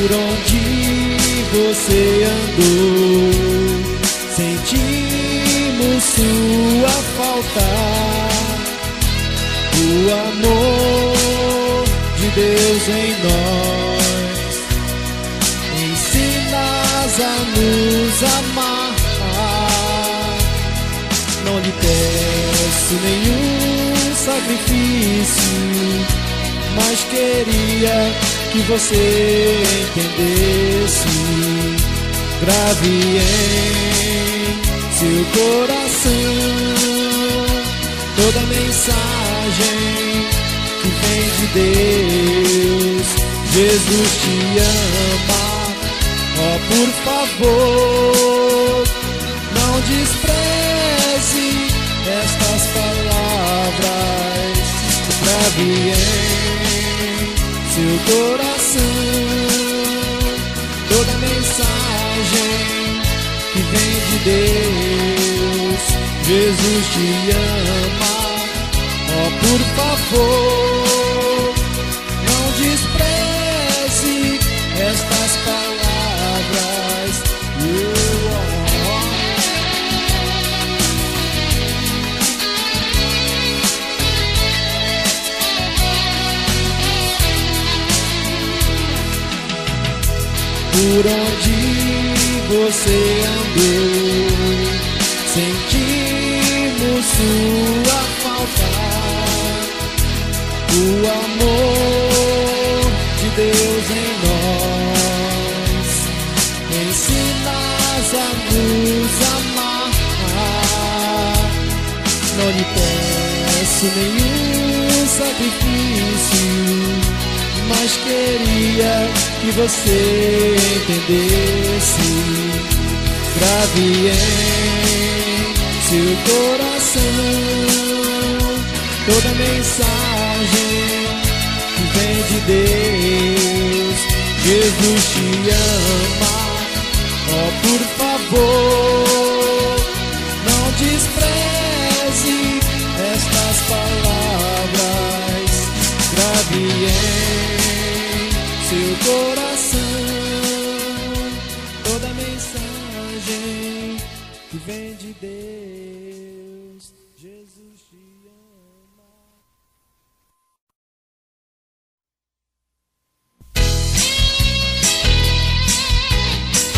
Por onde você andou, sentimos sua falta. O amor de Deus em nós, ensinas a nos amar. Não lhe peço nenhum sacrifício, mas queria que você entendesse. Grave em seu coração toda mensagem que vem de Deus. Jesus te ama, oh, por favor, não despreze estas palavras. Grave em seu coração toda mensagem que vem de Deus. Jesus te ama, oh, por favor, não despreze estas palavras. Por onde você andou, sentimos sua falta. O amor de Deus em nós, ensinas a nos amar. Não lhe peço nenhum sacrifício, mas queria que você entendesse. Grave em seu coração toda mensagem que vem de Deus. Jesus te ama, oh, por favor, não despreze estas palavras. Grave em seu coração toda mensagem que vem de Deus. Jesus te